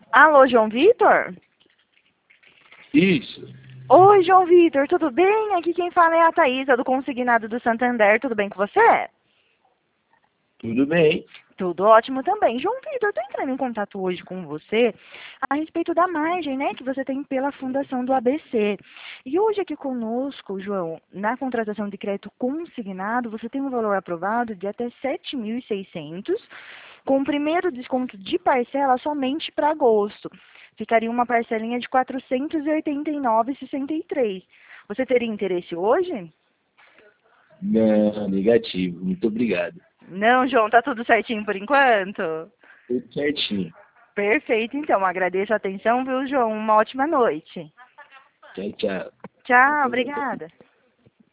Alô, João Vitor? Isso. Oi, João Vitor, tudo bem? Aqui quem fala é a Thaísa, do Consignado do Santander. Tudo bem com você? Tudo bem? Tudo ótimo também. João Vitor, estou entrando em contato hoje com você a respeito da margem, né, que você tem pela fundação do ABC. E hoje aqui conosco, João, na contratação de crédito consignado, você tem um valor aprovado de até 7.600, com o primeiro desconto de parcela somente para agosto. Ficaria uma parcelinha de R$ 489,63. Você teria interesse hoje? Não, negativo. Muito obrigado. Não, João, tá tudo certinho por enquanto? Tudo certinho. Perfeito, então. Agradeço a atenção, viu, João? Uma ótima noite. Tchau, tchau. Tchau, obrigada.